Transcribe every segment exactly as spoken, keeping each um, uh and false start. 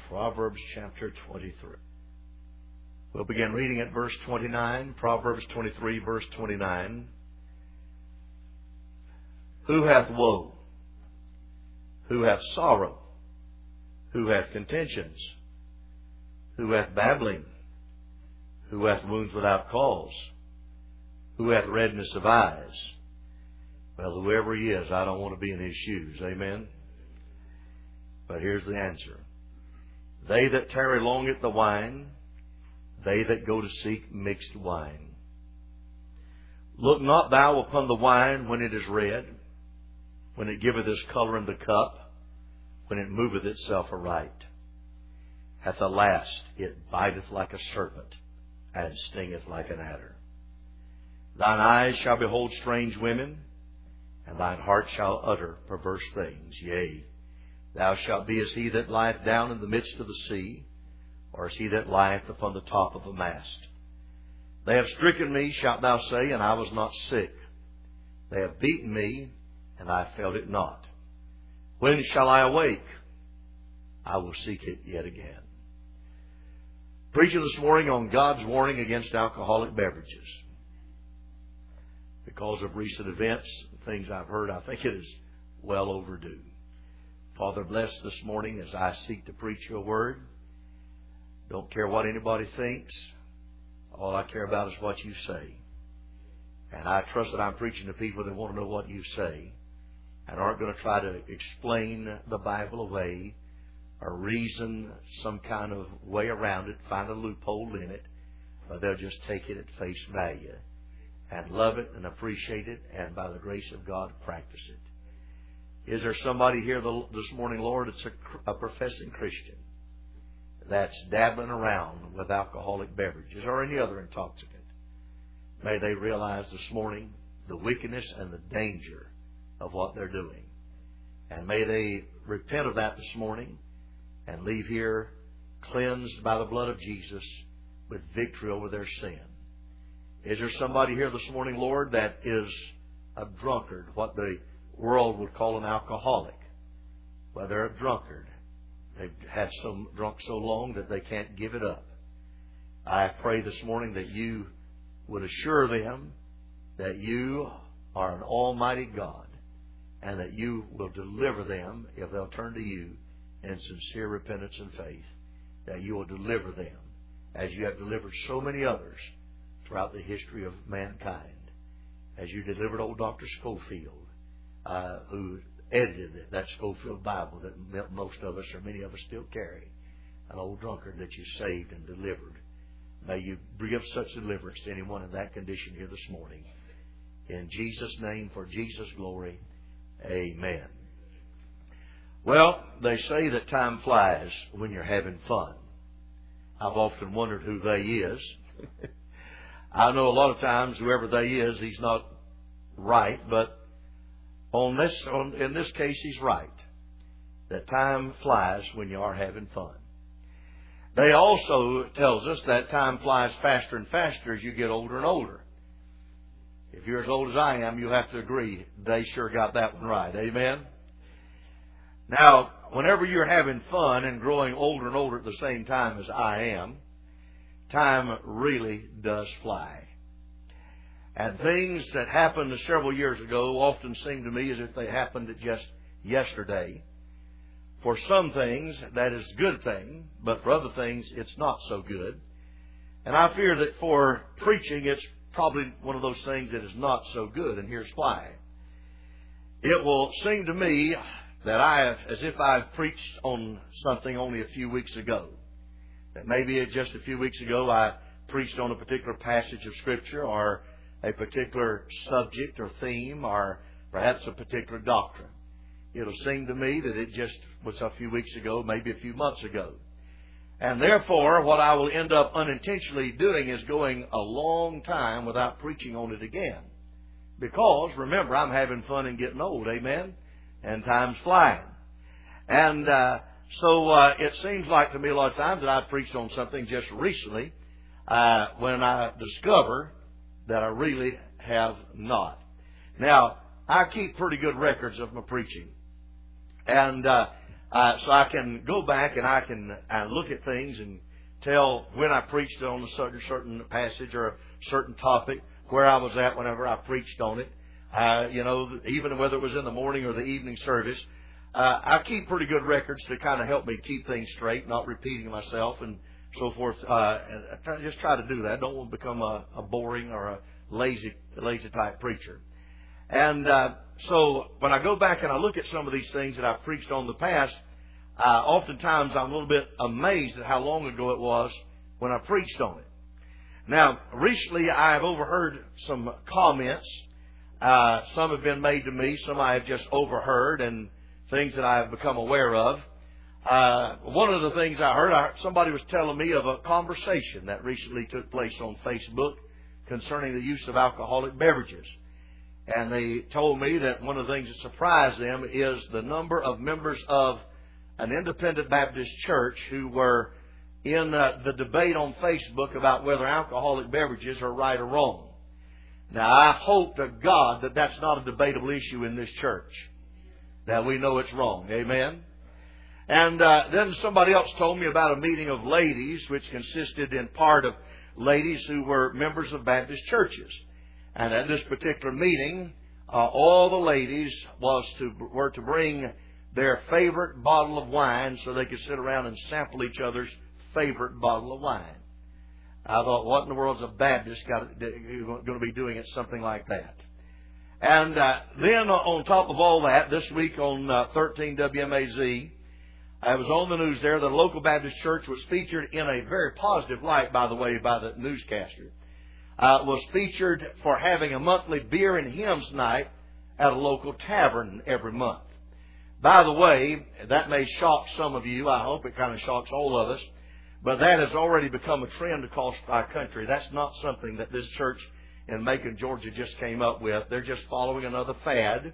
Proverbs chapter twenty-three. We'll begin reading at verse twenty-nine. Proverbs twenty-three, verse twenty-nine. Who hath woe? Who hath sorrow? Who hath contentions? Who hath babbling? Who hath wounds without cause? Who hath redness of eyes? Well, whoever he is, I don't want to be in his shoes. Amen? But here's the answer. They that tarry long at the wine, they that go to seek mixed wine. Look not thou upon the wine when it is red, when it giveth his colour in the cup, when it moveth itself aright. At the last it biteth like a serpent, and stingeth like an adder. Thine eyes shall behold strange women, and thine heart shall utter perverse things. Yea, thou shalt be as he that lieth down in the midst of the sea, or as he that lieth upon the top of a mast. They have stricken me, shalt thou say, and I was not sick. They have beaten me, and I felt it not. When shall I awake? I will seek it yet again. Preaching this morning on God's warning against alcoholic beverages. Because of recent events, things I've heard, I think it is well overdue. Father, bless this morning as I seek to preach your word. Don't care what anybody thinks. All I care about is what you say. And I trust that I'm preaching to people that want to know what you say and aren't going to try to explain the Bible away or reason some kind of way around it, find a loophole in it, but they'll just take it at face value and love it and appreciate it and by the grace of God practice it. Is there somebody here this morning, Lord, that's a, a professing Christian that's dabbling around with alcoholic beverages or any other intoxicant? May they realize this morning the wickedness and the danger of what they're doing. And may they repent of that this morning and leave here cleansed by the blood of Jesus with victory over their sin. Is there somebody here this morning, Lord, that is a drunkard, what the world would call an alcoholic? Well, they're a drunkard. They've had some drunk so long that they can't give it up. I pray this morning that you would assure them that you are an almighty God and that you will deliver them if they'll turn to you in sincere repentance and faith, that you will deliver them as you have delivered so many others throughout the history of mankind, as you delivered old Doctor Schofield, uh, who edited that Schofield Bible that most of us or many of us still carry, an old drunkard that you saved and delivered. May you give such deliverance to anyone in that condition here this morning. In Jesus' name, for Jesus' glory, amen. Well, they say that time flies when you're having fun. I've often wondered who they is. I know a lot of times whoever they is, he's not right, but on this, on, in this case, he's right. That time flies when you are having fun. They also tells us that time flies faster and faster as you get older and older. If you're as old as I am, you'll have to agree they sure got that one right. Amen? Now, whenever you're having fun and growing older and older at the same time as I am, time really does fly. And things that happened several years ago often seem to me as if they happened just yesterday. For some things, that is a good thing, but for other things, it's not so good. And I fear that for preaching, it's probably one of those things that is not so good, and here's why. It will seem to me that I have, as if I've preached on something only a few weeks ago. That maybe just a few weeks ago I preached on a particular passage of Scripture or a particular subject or theme or perhaps a particular doctrine. It'll seem to me that it just was a few weeks ago, maybe a few months ago. And therefore, what I will end up unintentionally doing is going a long time without preaching on it again. Because, remember, I'm having fun and getting old, amen? And time's flying. And uh, so uh, it seems like to me a lot of times that I've preached on something just recently uh, when I discover that I really have not. Now, I keep pretty good records of my preaching. And uh, uh, so I can go back and I can I look at things and tell when I preached on a certain, certain passage or a certain topic, where I was at whenever I preached on it. Uh, you know, even whether it was in the morning or the evening service. Uh, I keep pretty good records to kind of help me keep things straight, not repeating myself and so forth. Uh, and I try, just try to do that. I don't want to become a, a boring or a lazy, lazy type preacher. And uh, so when I go back and I look at some of these things that I've preached on in the past, uh, oftentimes I'm a little bit amazed at how long ago it was when I preached on it. Now, recently I've overheard some comments. Uh, some have been made to me, some I have just overheard, and things that I have become aware of. Uh, one of the things I heard, I, somebody was telling me of a conversation that recently took place on Facebook concerning the use of alcoholic beverages. And they told me that one of the things that surprised them is the number of members of an independent Baptist church who were in uh, the debate on Facebook about whether alcoholic beverages are right or wrong. Now, I hope to God that that's not a debatable issue in this church, that we know it's wrong. Amen? And uh, then somebody else told me about a meeting of ladies, which consisted in part of ladies who were members of Baptist churches. And at this particular meeting, uh, all the ladies was to were to bring their favorite bottle of wine so they could sit around and sample each other's favorite bottle of wine. I thought, what in the world is a Baptist got going to be doing at something like that? And uh, then on top of all that, this week on uh, thirteen W M A Z, I was on the news there that a local Baptist church was featured in a very positive light, by the way, by the newscaster. Uh, was featured for having a monthly beer and hymns night at a local tavern every month. By the way, that may shock some of you. I hope it kind of shocks all of us. But that has already become a trend across our country. That's not something that this church in Macon, Georgia just came up with. They're just following another fad.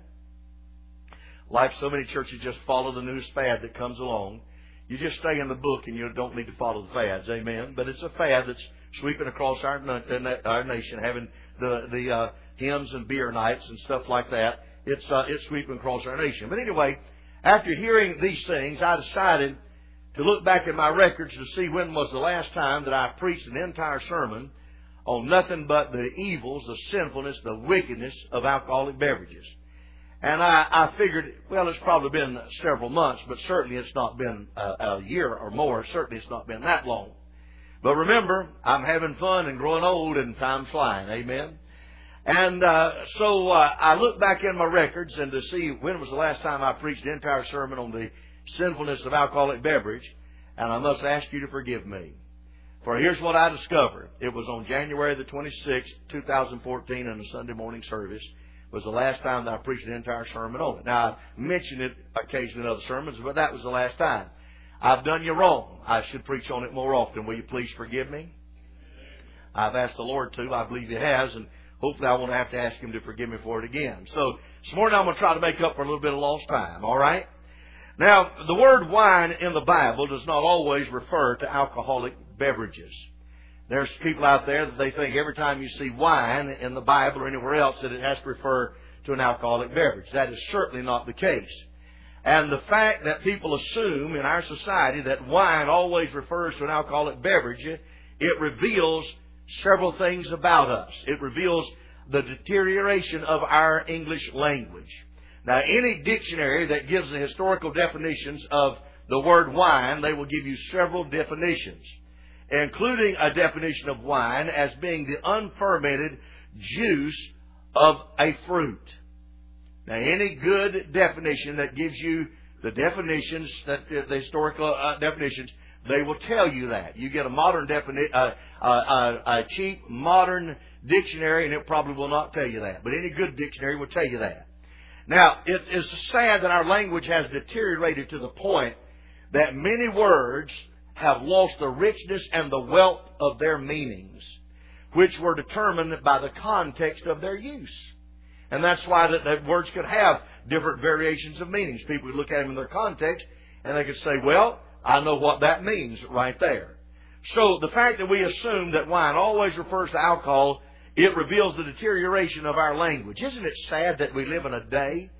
Like so many churches just follow the newest fad that comes along. You just stay in the book and you don't need to follow the fads. Amen. But it's a fad that's sweeping across our, our nation, having the, the uh, hymns and beer nights and stuff like that. It's, uh, it's sweeping across our nation. But anyway, after hearing these things, I decided to look back at my records to see when was the last time that I preached an entire sermon on nothing but the evils, the sinfulness, the wickedness of alcoholic beverages. And I, I figured, well, it's probably been several months, but certainly it's not been a, a year or more. Certainly it's not been that long. But remember, I'm having fun and growing old and time's flying. Amen? And uh, so uh, I look back in my records and to see when was the last time I preached the entire sermon on the sinfulness of alcoholic beverage. And I must ask you to forgive me. For here's what I discovered. It was on January the twenty-sixth, two thousand fourteen, in a Sunday morning service. Was the last time that I preached an entire sermon on it. Now, I mentioned it occasionally in other sermons, but that was the last time. I've done you wrong. I should preach on it more often. Will you please forgive me? I've asked the Lord to. I believe He has, and hopefully I won't have to ask Him to forgive me for it again. So, this morning I'm going to try to make up for a little bit of lost time, all right? Now, the word wine in the Bible does not always refer to alcoholic beverages. There's people out there that they think every time you see wine in the Bible or anywhere else that it has to refer to an alcoholic beverage. That is certainly not the case. And the fact that people assume in our society that wine always refers to an alcoholic beverage, it reveals several things about us. It reveals the deterioration of our English language. Now, any dictionary that gives the historical definitions of the word wine, they will give you several definitions, including a definition of wine as being the unfermented juice of a fruit. Now, any good definition that gives you the definitions, that the historical uh, definitions, they will tell you that. You get a modern definition, uh, uh, uh, a cheap modern dictionary, and it probably will not tell you that. But any good dictionary will tell you that. Now, it is sad that our language has deteriorated to the point that many words have lost the richness and the wealth of their meanings, which were determined by the context of their use. And that's why that, that words could have different variations of meanings. People would look at them in their context, and they could say, well, I know what that means right there. So the fact that we assume that wine always refers to alcohol, it reveals the deterioration of our language. Isn't it sad that we live in a day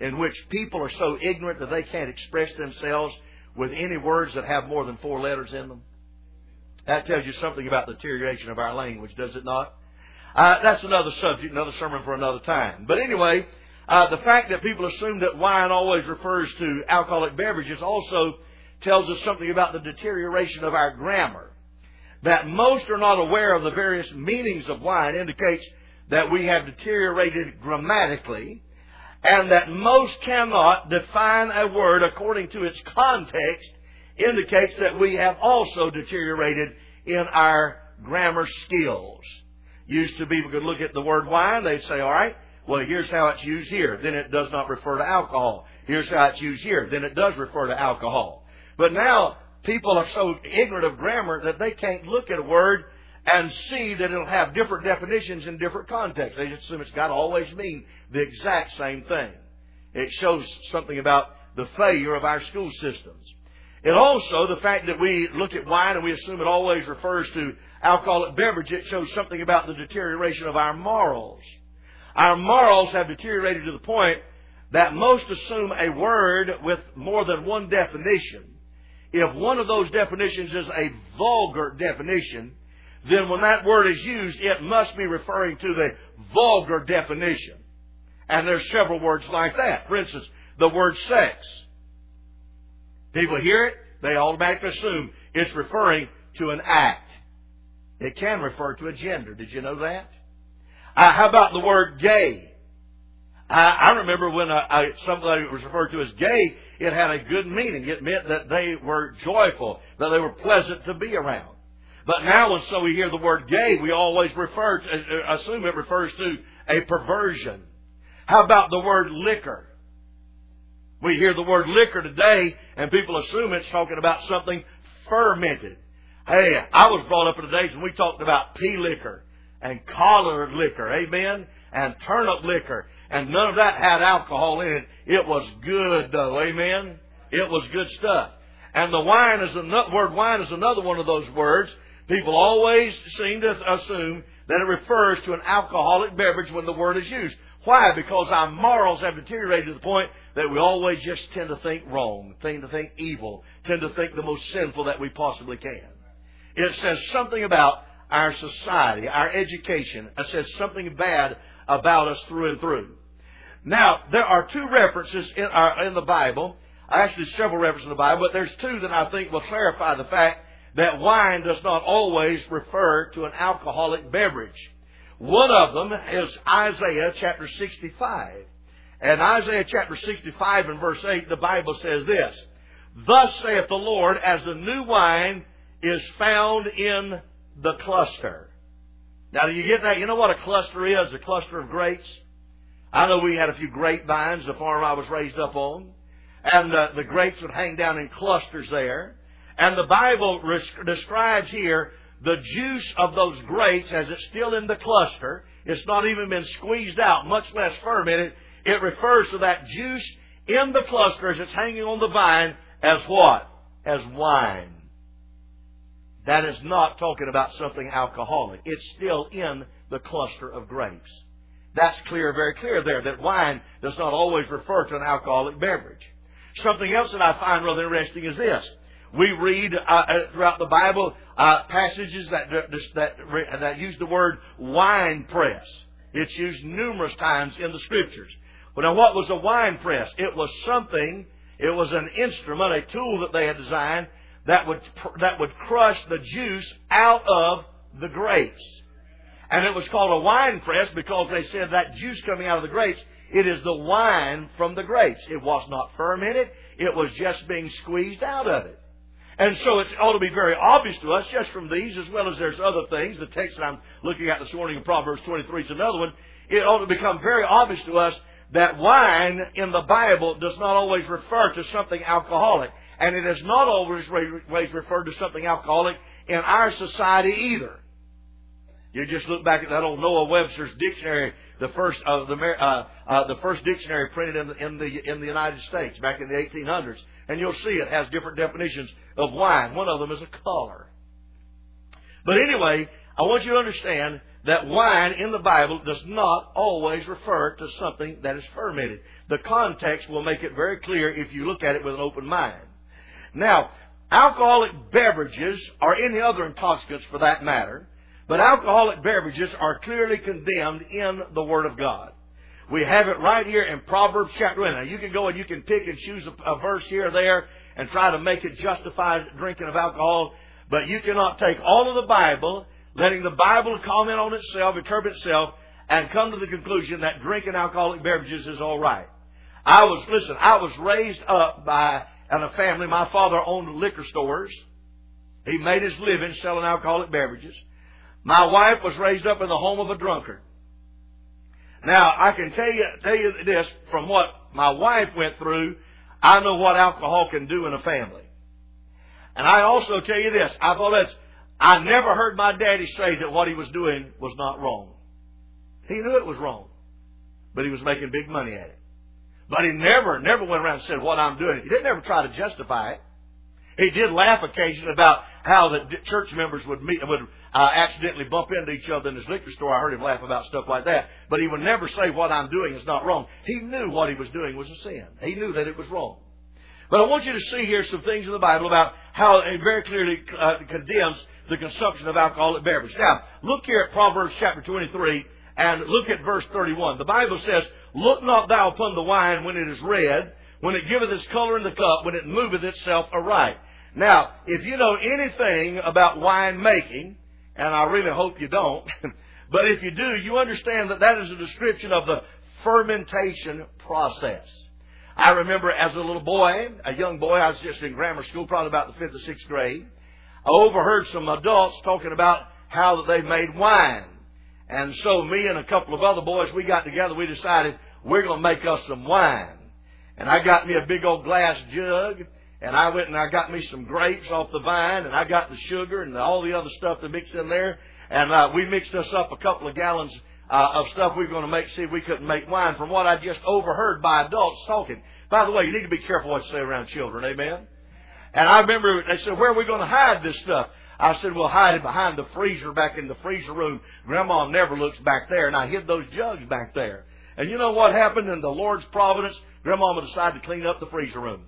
in which people are so ignorant that they can't express themselves with any words that have more than four letters in them? That tells you something about the deterioration of our language, does it not? Uh, that's another subject, another sermon for another time. But anyway, uh, the fact that people assume that wine always refers to alcoholic beverages also tells us something about the deterioration of our grammar. That most are not aware of the various meanings of wine indicates that we have deteriorated grammatically, and that most cannot define a word according to its context indicates that we have also deteriorated in our grammar skills. Used to, people could look at the word wine, they'd say, all right, well, here's how it's used here. Then it does not refer to alcohol. Here's how it's used here. Then it does refer to alcohol. But now, people are so ignorant of grammar that they can't look at a word and see that it'll have different definitions in different contexts. They just assume it's got to always mean the exact same thing. It shows something about the failure of our school systems. It also, the fact that we look at wine and we assume it always refers to alcoholic beverage, it shows something about the deterioration of our morals. Our morals have deteriorated to the point that most assume a word with more than one definition. If one of those definitions is a vulgar definition, then when that word is used, it must be referring to the vulgar definition. And there's several words like that. For instance, the word sex. People hear it, they automatically assume it's referring to an act. It can refer to a gender. Did you know that? Uh, how about the word gay? I, I remember when I, I, somebody was referred to as gay, it had a good meaning. It meant that they were joyful, that they were pleasant to be around. But now when so we hear the word gay, we always refer to, assume it refers to a perversion. How about the word liquor? We hear the word liquor today, and people assume it's talking about something fermented. Hey, I was brought up in the days when we talked about pea liquor and collard liquor, amen, and turnip liquor, and none of that had alcohol in it. It was good, though, amen. It was good stuff. And the wine is the word wine is another one of those words. People always seem to assume that it refers to an alcoholic beverage when the word is used. Why? Because our morals have deteriorated to the point that we always just tend to think wrong, tend to think evil, tend to think the most sinful that we possibly can. It says something about our society, our education. It says something bad about us through and through. Now, there are two references in, our, in the Bible, actually several references in the Bible, but there's two that I think will clarify the fact that wine does not always refer to an alcoholic beverage. One of them is Isaiah chapter sixty-five. And Isaiah chapter sixty-five and verse eight, the Bible says this, "Thus saith the Lord, as the new wine is found in the cluster." Now, do you get that? You know what a cluster is? A cluster of grapes. I know we had a few grapevines, the farm I was raised up on. And uh, the grapes would hang down in clusters there. And the Bible res- describes here the juice of those grapes as it's still in the cluster. It's not even been squeezed out, much less fermented. It refers to that juice in the cluster as it's hanging on the vine as what? As wine. That is not talking about something alcoholic. It's still in the cluster of grapes. That's clear, very clear there, that wine does not always refer to an alcoholic beverage. Something else that I find rather interesting is this. We read uh, throughout the Bible uh, passages that, that, that use the word wine press. It's used numerous times in the Scriptures. But now, what was a wine press? It was something, it was an instrument, a tool that they had designed that would that would crush the juice out of the grapes. And it was called a wine press because they said that juice coming out of the grapes, it is the wine from the grapes. It was not fermented. It was just being squeezed out of it. And so it ought to be very obvious to us, just from these, as well as there's other things. The text that I'm looking at this morning in Proverbs twenty-three is another one. It ought to become very obvious to us that wine in the Bible does not always refer to something alcoholic. And it is not always referred to something alcoholic in our society either. You just look back at that old Noah Webster's dictionary, the first of the uh, uh, the first dictionary printed in the, in the in the United States back in the eighteen hundreds, and you'll see it has different definitions of wine. One of them is a color. But anyway, I want you to understand that wine in the Bible does not always refer to something that is fermented. The context will make it very clear if you look at it with an open mind. Now, alcoholic beverages, or any other intoxicants for that matter, but alcoholic beverages are clearly condemned in the Word of God. We have it right here in Proverbs chapter one. Now, you can go and you can pick and choose a, a verse here or there and try to make it justify drinking of alcohol, but you cannot take all of the Bible, letting the Bible comment on itself, interpret itself, and come to the conclusion that drinking alcoholic beverages is all right. I was, listen, I was raised up by in a family. My father owned liquor stores. He made his living selling alcoholic beverages. My wife was raised up in the home of a drunkard. Now, I can tell you, tell you this, from what my wife went through, I know what alcohol can do in a family. And I also tell you this, I thought that's, I never heard my daddy say that what he was doing was not wrong. He knew it was wrong, but he was making big money at it. But he never, never went around and said what I'm doing. He didn't ever try to justify it. He did laugh occasionally about how the church members would meet, would uh, accidentally bump into each other in his liquor store. I heard him laugh about stuff like that. But he would never say what I'm doing is not wrong. He knew what he was doing was a sin. He knew that it was wrong. But I want you to see here some things in the Bible about how it very clearly uh, condemns the consumption of alcoholic beverages. Now, look here at Proverbs chapter twenty-three and look at verse thirty-one. The Bible says, "Look not thou upon the wine when it is red, when it giveth its color in the cup, when it moveth itself aright." Now, if you know anything about wine making, and I really hope you don't, but if you do, you understand that that is a description of the fermentation process. I remember as a little boy, a young boy, I was just in grammar school, probably about the fifth or sixth grade. I overheard some adults talking about how that they made wine. And so me and a couple of other boys, we got together, we decided we're going to make us some wine. And I got me a big old glass jug, and I went and I got me some grapes off the vine, and I got the sugar and all the other stuff to mix in there. And uh, we mixed us up a couple of gallons uh, of stuff we were going to make, see if we couldn't make wine from what I just overheard by adults talking. By the way, you need to be careful what you say around children, amen? And I remember they said, "Where are we going to hide this stuff?" I said, "We'll hide it behind the freezer back in the freezer room. Grandma never looks back there." And I hid those jugs back there. And you know what happened in the Lord's providence? Grandma decided to clean up the freezer room.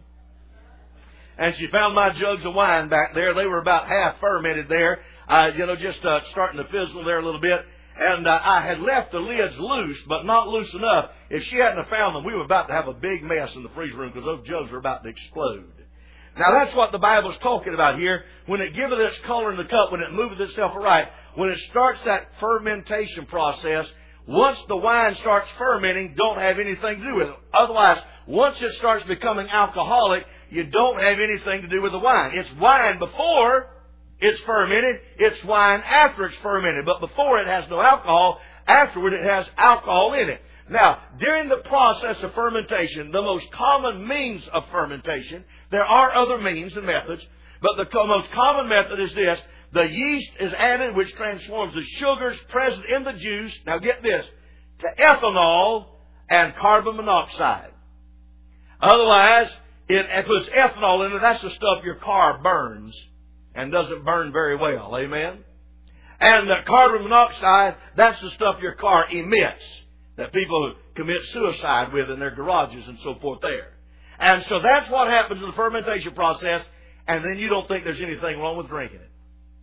And she found my jugs of wine back there. They were about half fermented there, uh, you know, just uh, starting to fizzle there a little bit. And uh, I had left the lids loose, but not loose enough. If she hadn't have found them, we were about to have a big mess in the freezer room because those jugs were about to explode. Now, that's what the Bible's talking about here. When it giveth its color in the cup, when it moveth itself aright, when it starts that fermentation process, once the wine starts fermenting, don't have anything to do with it. Otherwise, once it starts becoming alcoholic, you don't have anything to do with the wine. It's wine before it's fermented. It's wine after it's fermented. But before it has no alcohol. Afterward it has alcohol in it. Now, during the process of fermentation, the most common means of fermentation, there are other means and methods, but the most common method is this. The yeast is added, which transforms the sugars present in the juice, now get this, to ethanol and carbon monoxide. Otherwise, it puts ethanol in it. That's the stuff your car burns and doesn't burn very well. Amen? And the carbon monoxide, that's the stuff your car emits that people commit suicide with in their garages and so forth there. And so that's what happens in the fermentation process, and then you don't think there's anything wrong with drinking it.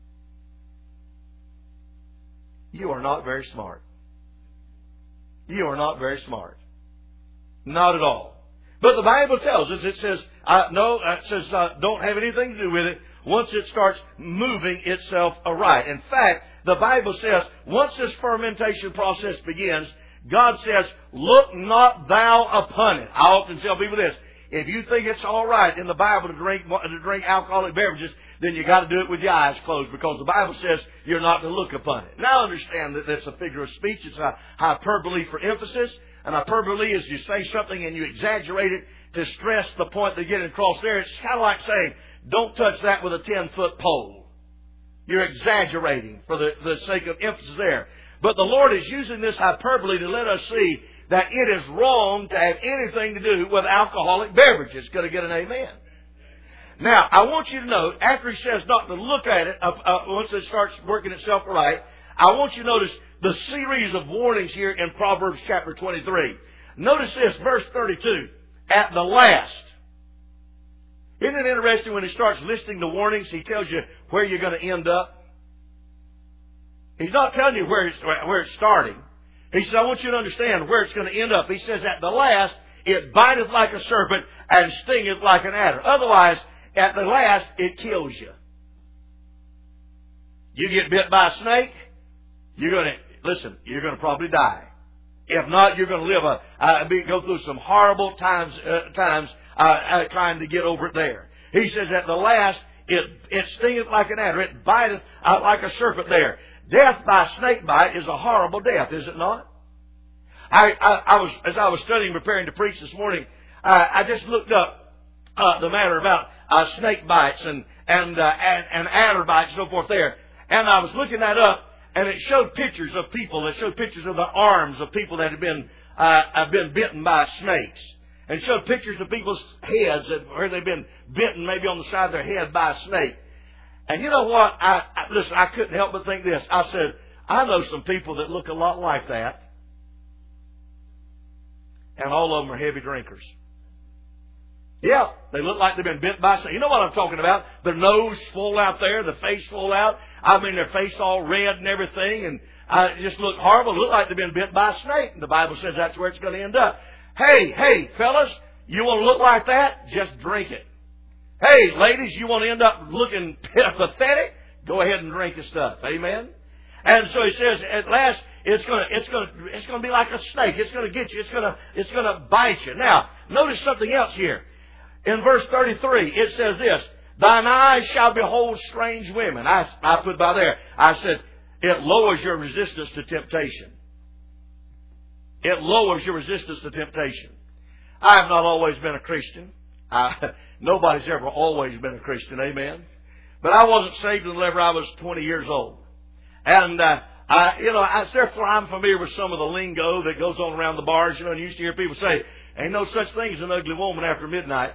You are not very smart. You are not very smart. Not at all. But the Bible tells us, it says, uh, no, it says, uh, don't have anything to do with it once it starts moving itself aright. In fact, the Bible says, once this fermentation process begins, God says, "Look not thou upon it." I often tell people this. If you think it's all right in the Bible to drink to drink alcoholic beverages, then you got to do it with your eyes closed, because the Bible says you're not to look upon it. Now, understand that that's a figure of speech. It's a hyperbole for emphasis. And hyperbole is you say something and you exaggerate it to stress the point they're getting across there. It's kind of like saying, "Don't touch that with a ten-foot pole." You're exaggerating for the, the sake of emphasis there. But the Lord is using this hyperbole to let us see that it is wrong to have anything to do with alcoholic beverages. Could I get an amen? Now, I want you to know, after he says not to look at it, uh, uh, once it starts working itself right, I want you to notice the series of warnings here in Proverbs chapter twenty-three. Notice this, verse thirty-two. At the last. Isn't it interesting when he starts listing the warnings, he tells you where you're going to end up? He's not telling you where it's, where it's starting. He says, I want you to understand where it's going to end up. He says, at the last, it biteth like a serpent and stingeth like an adder. Otherwise, at the last, it kills you. You get bit by a snake, you're going to, listen, you're going to probably die. If not, you're going to live a, uh, be, go through some horrible times, uh, times uh, uh, trying to get over it there. He says, at the last, it, it stingeth like an adder. It biteth uh, like a serpent there. Death by snake bite is a horrible death, is it not? I, I, I was, as I was studying, preparing to preach this morning, uh, I just looked up uh, the matter about uh, snake bites and and, uh, and and adder bites and so forth there. And I was looking that up, and it showed pictures of people. It showed pictures of the arms of people that had been uh, have been bitten by snakes, and it showed pictures of people's heads that, where they've been bitten, maybe on the side of their head by a snake. And you know what? I, I listen. I couldn't help but think this. I said, I know some people that look a lot like that, and all of them are heavy drinkers. Yeah, they look like they've been bit by snake. You know what I'm talking about? Their nose full out there, the face full out. I mean, their face all red and everything, and uh, it just look horrible. It look like they've been bit by a snake. And the Bible says that's where it's going to end up. Hey, hey, fellas, you want to look like that? Just drink it. Hey, ladies, you want to end up looking pathetic? Go ahead and drink the stuff. Amen. And so he says, at last, it's going to, it's going to, it's going to be like a snake. It's going to get you. It's going to, it's going to bite you. Now, notice something else here. In verse thirty-three, it says this: thine eyes shall behold strange women. I, I put by there, I said, it lowers your resistance to temptation. It lowers your resistance to temptation. I have not always been a Christian. I, nobody's ever always been a Christian, amen? But I wasn't saved until I was twenty years old. And, uh, I, you know, I, therefore I'm familiar with some of the lingo that goes on around the bars. You know, and you used to hear people say, ain't no such thing as an ugly woman after midnight.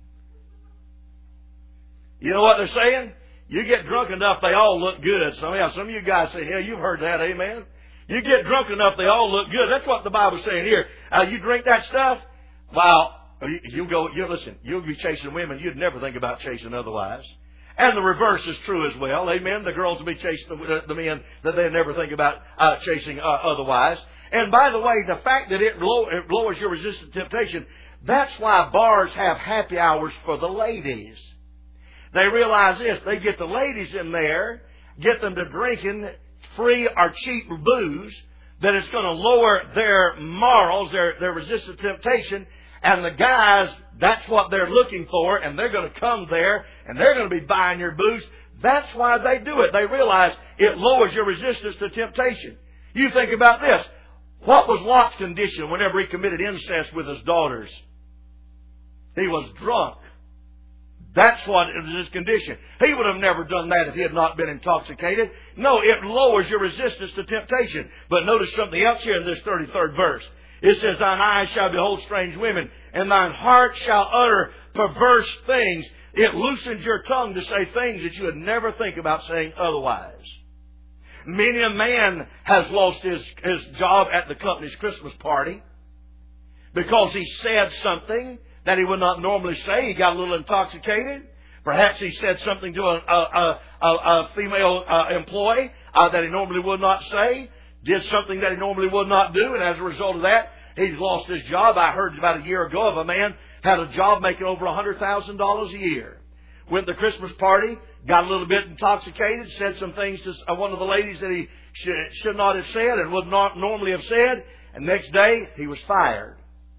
You know what they're saying? You get drunk enough, they all look good. Some, yeah, some of you guys say, yeah, you've heard that, amen? You get drunk enough, they all look good. That's what the Bible's saying here. Uh, you drink that stuff, well, you, you go, you listen, you'll be chasing women you'd never think about chasing otherwise. And the reverse is true as well, amen? The girls will be chasing the, the men that they never think about uh, chasing uh, otherwise. And by the way, the fact that it, low, it lowers your resistance to temptation, that's why bars have happy hours for the ladies. They realize this. They get the ladies in there, get them to drinking free or cheap booze, that it's going to lower their morals, their, their resistance to temptation. And the guys, that's what they're looking for, and they're going to come there, and they're going to be buying your booze. That's why they do it. They realize it lowers your resistance to temptation. You think about this. What was Lot's condition whenever he committed incest with his daughters? He was drunk. That's what is his condition. He would have never done that if he had not been intoxicated. No, it lowers your resistance to temptation. But notice something else here in this thirty-third verse. It says, thine eyes shall behold strange women, and thine heart shall utter perverse things. It loosens your tongue to say things that you would never think about saying otherwise. Many a man has lost his, his job at the company's Christmas party because he said something that he would not normally say. He got a little intoxicated. Perhaps he said something to a, a, a, a female uh, employee uh, that he normally would not say. Did something that he normally would not do. And as a result of that, he's lost his job. I heard about a year ago of a man had a job making over one hundred thousand dollars a year. Went to the Christmas party, got a little bit intoxicated, said some things to one of the ladies that he should, should not have said and would not normally have said. And next day, he was fired.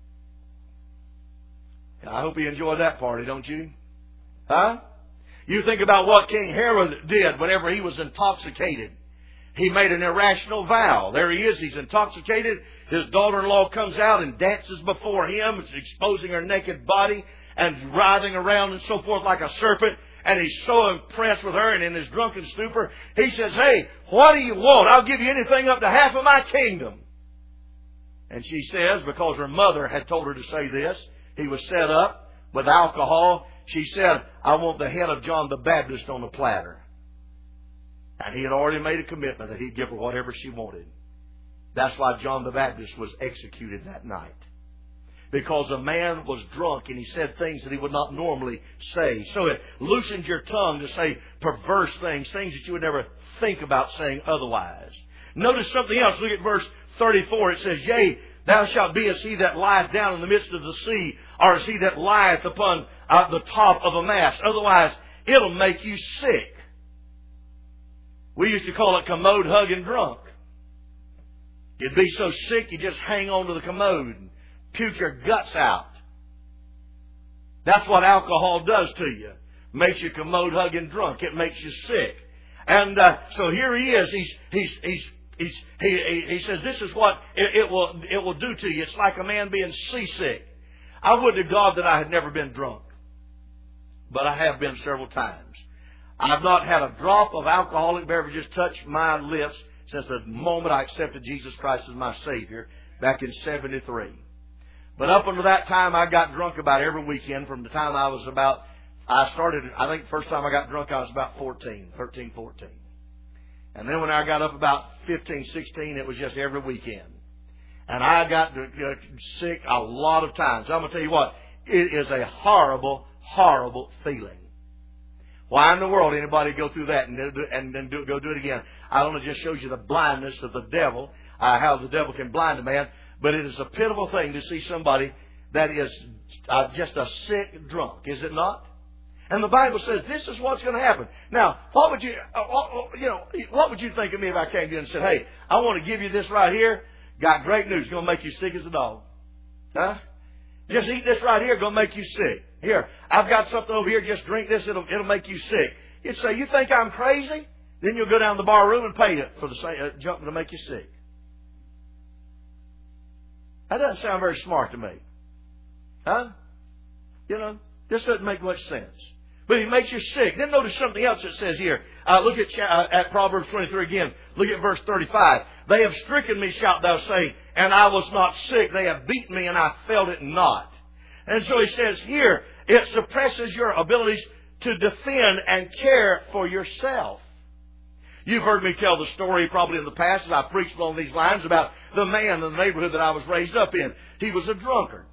I hope you enjoyed that party, don't you? Huh? You think about what King Herod did whenever he was intoxicated. He made an irrational vow. There he is. He's intoxicated. His daughter-in-law comes out and dances before him, exposing her naked body and writhing around and so forth like a serpent. And he's so impressed with her, and in his drunken stupor, he says, hey, what do you want? I'll give you anything up to half of my kingdom. And she says, because her mother had told her to say this, he was set up with alcohol. She said, I want the head of John the Baptist on a platter. And he had already made a commitment that he'd give her whatever she wanted. That's why John the Baptist was executed that night. Because a man was drunk and he said things that he would not normally say. So it loosens your tongue to say perverse things, things that you would never think about saying otherwise. Notice something else. Look at verse thirty-four. It says, Yea, thou shalt be as he that lieth down in the midst of the sea, or as he that lieth upon uh, the top of a mast. Otherwise, it'll make you sick. We used to call it commode hugging drunk. You'd be so sick you just hang on to the commode and puke your guts out. That's what alcohol does to you. Makes you commode hugging drunk. It makes you sick. And uh, so here he is. He's he's he's he's he he, he says this is what it, it will it will do to you. It's like a man being seasick. I would to God that I had never been drunk, but I have been several times. I've not had a drop of alcoholic beverages touch my lips since the moment I accepted Jesus Christ as my Savior back in seventy-three. But up until that time, I got drunk about every weekend from the time I was about, I started, I think the first time I got drunk I was about fourteen, thirteen, fourteen. And then when I got up about fifteen, sixteen, it was just every weekend. And I got sick a lot of times. I'm going to tell you what, it is a horrible, horrible feeling. Why in the world anybody go through that and, and then do, go do it again? I don't know, it just shows you the blindness of the devil, uh, how the devil can blind a man. But it is a pitiful thing to see somebody that is uh, just a sick drunk, is it not? And the Bible says this is what's going to happen. Now, what would you, uh, what, you know, what would you think of me if I came to you and said, "Hey, I want to give you this right here. Got great news. It's going to make you sick as a dog, huh? Just eat this right here. Going to make you sick. Here, I've got something over here. Just drink this. It'll it'll make you sick." You'd say, "You think I'm crazy?" Then you'll go down to the bar room and pay it for the uh, jumping to make you sick. That doesn't sound very smart to me. Huh? You know, this doesn't make much sense. But he makes you sick. Then notice something else it says here. Uh, look at, uh, at Proverbs twenty-three again. Look at verse thirty-five. They have stricken me, shalt thou say, and I was not sick. They have beaten me, and I felt it not. And so he says here, it suppresses your abilities to defend and care for yourself. You've heard me tell the story probably in the past as I preached along these lines about the man in the neighborhood that I was raised up in. He was a drunkard.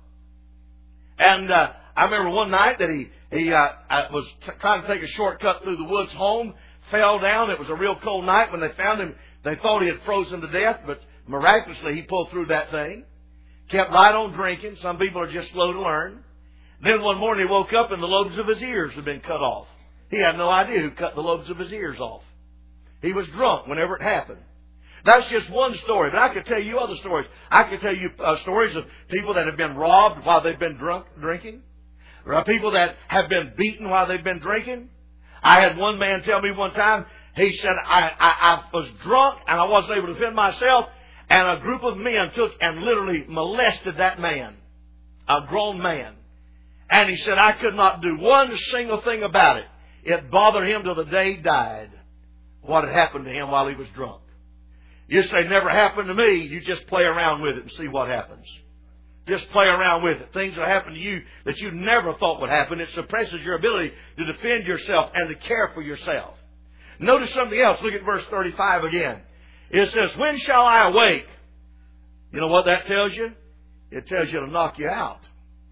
And uh, I remember one night that he, he uh, was t- trying to take a shortcut through the woods home, fell down. It was a real cold night. When they found him, they thought he had frozen to death, but miraculously he pulled through that thing. Kept right on drinking. Some people are just slow to learn. Then one morning he woke up and the lobes of his ears had been cut off. He had no idea who cut the lobes of his ears off. He was drunk whenever it happened. That's just one story, but I could tell you other stories. I could tell you uh, stories of people that have been robbed while they've been drunk drinking. There are people that have been beaten while they've been drinking. I had one man tell me one time, he said, I, I, I was drunk and I wasn't able to defend myself, and a group of men took and literally molested that man, a grown man. And he said, I could not do one single thing about it. It bothered him till the day he died, what had happened to him while he was drunk. You say, never happened to me. You just play around with it and see what happens. Just play around with it. Things that happen to you that you never thought would happen. It suppresses your ability to defend yourself and to care for yourself. Notice something else. Look at verse thirty-five again. It says, when shall I awake? You know what that tells you? It tells you it'll knock you out.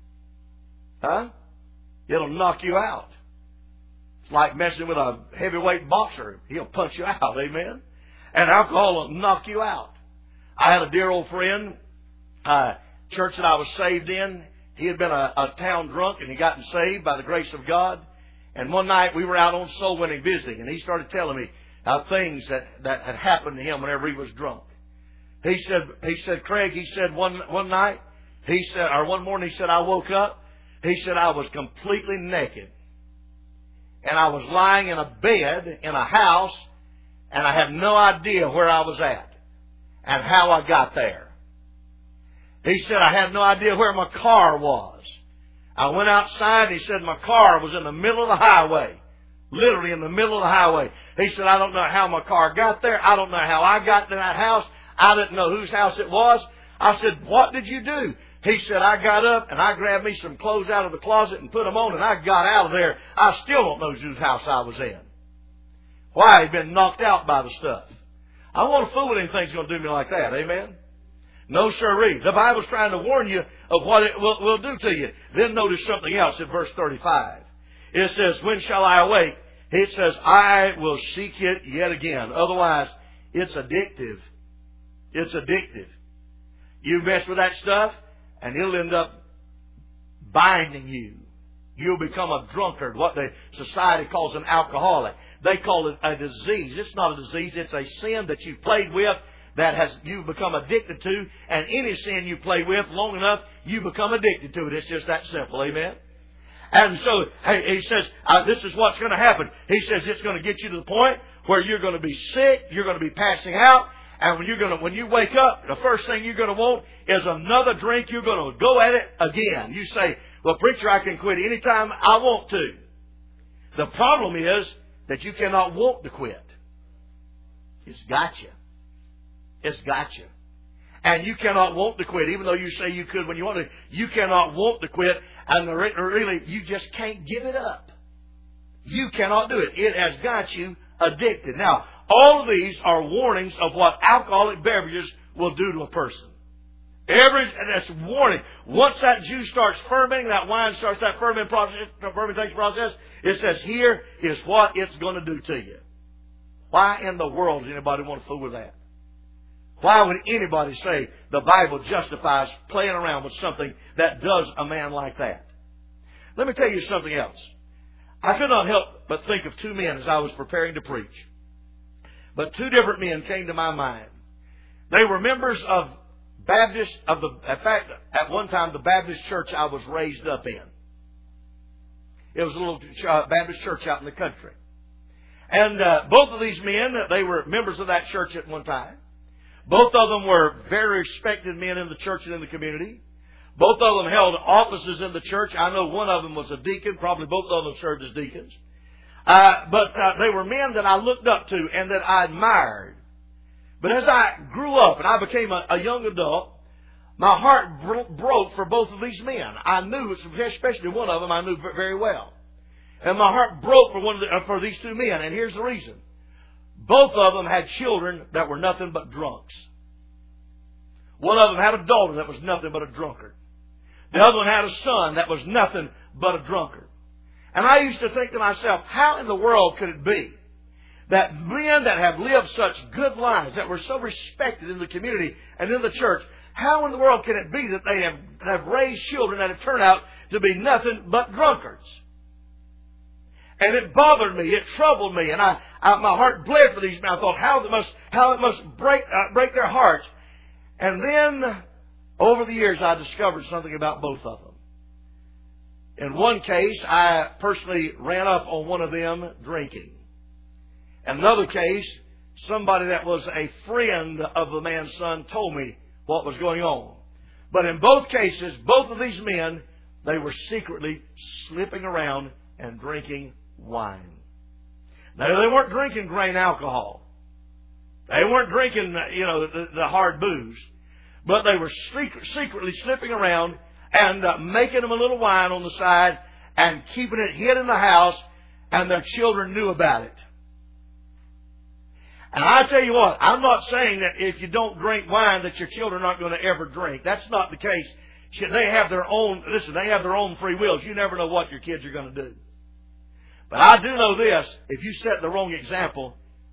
Huh? It'll knock you out. It's like messing with a heavyweight boxer. He'll punch you out. Amen? And alcohol will knock you out. I had a dear old friend, uh, church that I was saved in. He had been a, a town drunk and he gotten saved by the grace of God. And one night we were out on soul winning visiting, and he started telling me uh, things that, that had happened to him whenever he was drunk. He said, he said, Craig, he said one, one night, he said, or one morning he said, I woke up. He said, I was completely naked. And I was lying in a bed in a house, and I had no idea where I was at and how I got there. He said, I had no idea where my car was. I went outside, and he said, my car was in the middle of the highway. Literally in the middle of the highway. He said, I don't know how my car got there. I don't know how I got to that house. I didn't know whose house it was. I said, what did you do? He said, I got up and I grabbed me some clothes out of the closet and put them on, and I got out of there. I still don't know whose house I was in. Why? He'd been knocked out by the stuff. I won't fool with anything that's going to do me like that. Amen? No, sirree. The Bible's trying to warn you of what it will, will do to you. Then notice something else in verse thirty-five. It says, when shall I awake? It says, I will seek it yet again. Otherwise, it's addictive. It's addictive. You mess with that stuff, and it'll end up binding you. You'll become a drunkard, what the society calls an alcoholic. They call it a disease. It's not a disease. It's a sin that you've played with that has you become addicted to. And any sin you play with long enough, you become addicted to it. It's just that simple. Amen? And so hey, he says, uh, this is what's going to happen. He says it's going to get you to the point where you're going to be sick. You're going to be passing out. And when you're going to, when you wake up, the first thing you're going to want is another drink. You're going to go at it again. You say, well, preacher, I can quit anytime I want to. The problem is that you cannot want to quit. It's got you. It's got you. And you cannot want to quit, even though you say you could when you want to. You cannot want to quit, and really, you just can't give it up. You cannot do it. It has got you addicted. Now, all of these are warnings of what alcoholic beverages will do to a person. Every, and that's warning. Once that juice starts fermenting, that wine starts that ferment process, fermentation process, it says here is what it's going to do to you. Why in the world does anybody want to fool with that? Why would anybody say the Bible justifies playing around with something that does a man like that? Let me tell you something else. I could not help but think of two men as I was preparing to preach. But two different men came to my mind. They were members of Baptist, of the, in fact, at one time, the Baptist church I was raised up in. It was a little Baptist church out in the country. And uh, both of these men, they were members of that church at one time. Both of them were very respected men in the church and in the community. Both of them held offices in the church. I know one of them was a deacon. Probably both of them served as deacons. Uh, but uh, they were men that I looked up to and that I admired. But as I grew up and I became a, a young adult, my heart bro- broke for both of these men. I knew, especially one of them, I knew very well. And my heart broke for one of the, uh, for these two men. And here's the reason. Both of them had children that were nothing but drunks. One of them had a daughter that was nothing but a drunkard. The other one had a son that was nothing but a drunkard. And I used to think to myself, how in the world could it be that men that have lived such good lives, that were so respected in the community and in the church, how in the world can it be that they have, have raised children that have turned out to be nothing but drunkards? And it bothered me. It troubled me. And I, I my heart bled for these men. I thought how it must, how it must break, uh, break their hearts. And then, over the years, I discovered something about both of them. In one case, I personally ran up on one of them drinking. In another case, somebody that was a friend of the man's son told me what was going on. But in both cases, both of these men, they were secretly slipping around and drinking wine. Now, they weren't drinking grain alcohol. They weren't drinking, you know, the, the hard booze. But they were secret, secretly slipping around and uh, making them a little wine on the side and keeping it hid in the house, and their children knew about it. And I tell you what, I'm not saying that if you don't drink wine that your children aren't going to ever drink. That's not the case. They have their own, listen, they have their own free wills. You never know what your kids are going to do. But I do know this, if you set the wrong example,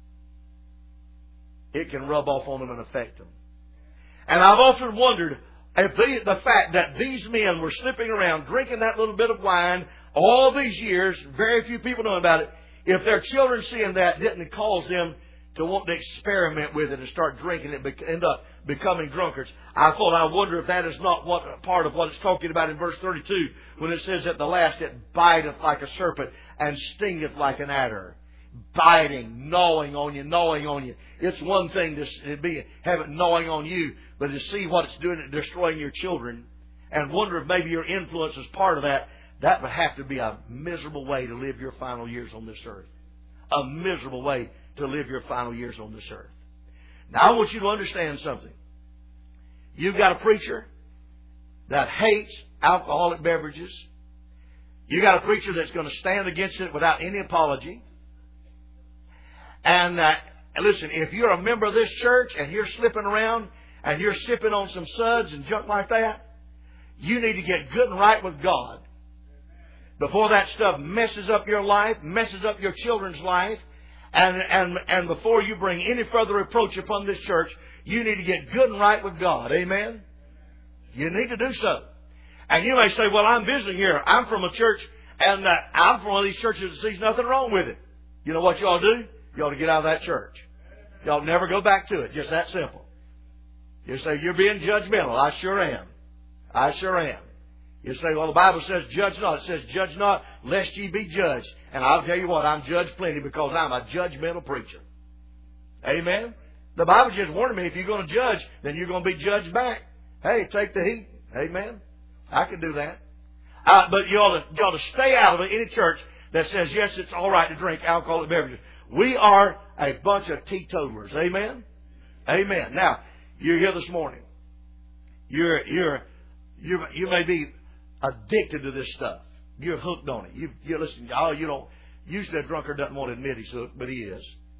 it can rub off on them and affect them. And I've often wondered if the, the fact that these men were slipping around drinking that little bit of wine all these years, very few people know about it, if their children seeing that didn't cause them to want to experiment with it and start drinking it, end up becoming drunkards. I thought, I wonder if that is not what part of what it's talking about in verse thirty-two, when it says at the last, it biteth like a serpent and stingeth like an adder. Biting, gnawing on you, gnawing on you. It's one thing to be have it gnawing on you, but to see what it's doing, destroying your children, and wonder if maybe your influence is part of that, that would have to be a miserable way to live your final years on this earth. A miserable way to live your final years on this earth. Now, I want you to understand something. You've got a preacher that hates alcoholic beverages. You've got a preacher that's going to stand against it without any apology. And uh, listen, if you're a member of this church and you're slipping around and you're sipping on some suds and junk like that, you need to get good and right with God before that stuff messes up your life, messes up your children's life, and, and, and before you bring any further reproach upon this church, you need to get good and right with God. Amen? You need to do so. And you may say, well, I'm visiting here. I'm from a church, and uh, I'm from one of these churches that sees nothing wrong with it. You know what you ought to do? You ought to get out of that church. You ought to never go back to it. Just that simple. You say, you're being judgmental. I sure am. I sure am. You say, well, the Bible says judge not. It says judge not, lest ye be judged. And I'll tell you what, I'm judged plenty because I'm a judgmental preacher. Amen? The Bible just warned me, if you're going to judge, then you're going to be judged back. Hey, take the heat. Amen? I can do that. Uh, but you ought, to, you ought to stay out of any church that says, yes, it's all right to drink alcoholic beverages. We are a bunch of teetotalers. Amen? Amen. Now, you're here this morning. You're, you're, you you may be addicted to this stuff. You're hooked on it. You, you listen, oh, you don't, usually a drunkard doesn't want to admit he's hooked, but he is.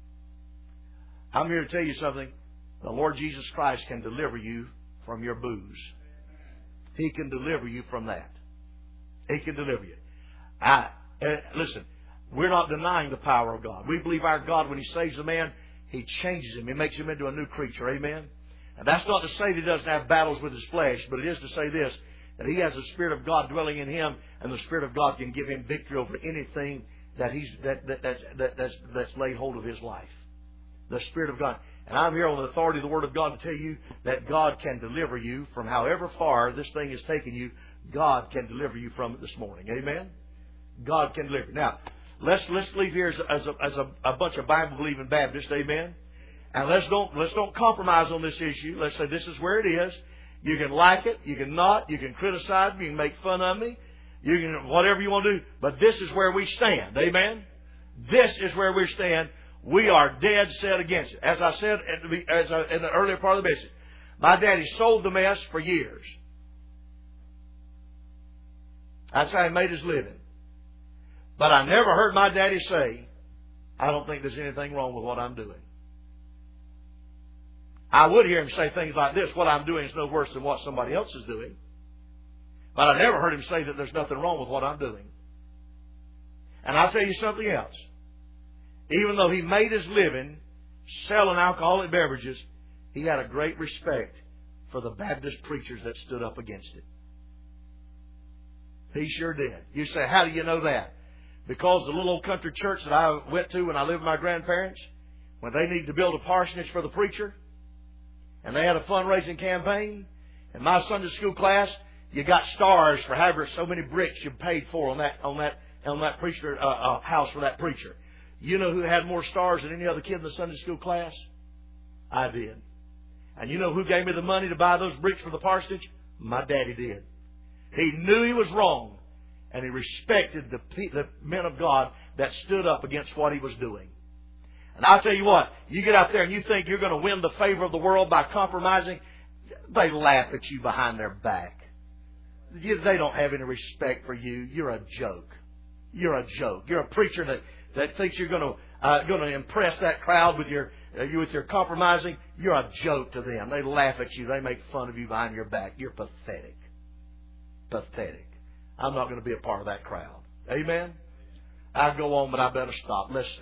I'm here to tell you something. The Lord Jesus Christ can deliver you from your booze. He can deliver you from that. He can deliver you. I, uh, listen, we're not denying the power of God. We believe our God, when He saves a man, He changes him. He makes him into a new creature. Amen? And that's not to say that he doesn't have battles with his flesh, but it is to say this, that he has the Spirit of God dwelling in him, and the Spirit of God can give him victory over anything that he's that, that, that's, that, that's, that's laid hold of his life. The Spirit of God. And I'm here on the authority of the Word of God to tell you that God can deliver you from however far this thing has taken you. God can deliver you from it this morning. Amen? God can deliver you. Now, let's let's leave here as, a, as, a, as a, a bunch of Bible-believing Baptists. Amen? And let's don't let's don't compromise on this issue. Let's say this is where it is. You can like it, you can not, you can criticize me, you can make fun of me, you can whatever you want to do. But this is where we stand. Amen? This is where we stand. We are dead set against it. As I said at the, as I, in the earlier part of the message, my daddy sold the mess for years. That's how he made his living. But I never heard my daddy say, I don't think there's anything wrong with what I'm doing. I would hear him say things like this, what I'm doing is no worse than what somebody else is doing. But I never heard him say that there's nothing wrong with what I'm doing. And I'll tell you something else. Even though he made his living selling alcoholic beverages, he had a great respect for the Baptist preachers that stood up against it. He sure did. You say, how do you know that? Because the little old country church that I went to when I lived with my grandparents, when they needed to build a parsonage for the preacher, and they had a fundraising campaign, in my Sunday school class, you got stars for however so many bricks you paid for on that on that on that preacher uh, uh, house for that preacher. You know who had more stars than any other kid in the Sunday school class? I did. And you know who gave me the money to buy those bricks for the parsonage? My daddy did. He knew he was wrong, and he respected the, the men of God that stood up against what he was doing. And I'll tell you what, you get out there and you think you're going to win the favor of the world by compromising, they laugh at you behind their back. They don't have any respect for you. You're a joke. You're a joke. You're a preacher that, that thinks you're going to uh, going to impress that crowd with your uh, you with your compromising. You're a joke to them. They laugh at you. They make fun of you behind your back. You're pathetic. Pathetic. I'm not going to be a part of that crowd. Amen? I'll go on, but I better stop. Let's